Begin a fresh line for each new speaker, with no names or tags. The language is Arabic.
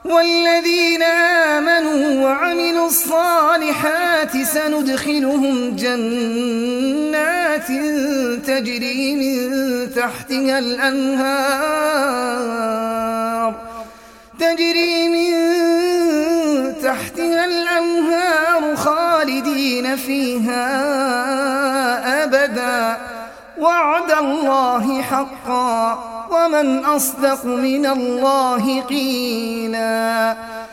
والذين آمنوا وعملوا الصالحات سندخلهم جنات تجري من تحتها الأنهار خالدين فيها أبدا وعد الله حقا ومن أصدق من الله قيلا.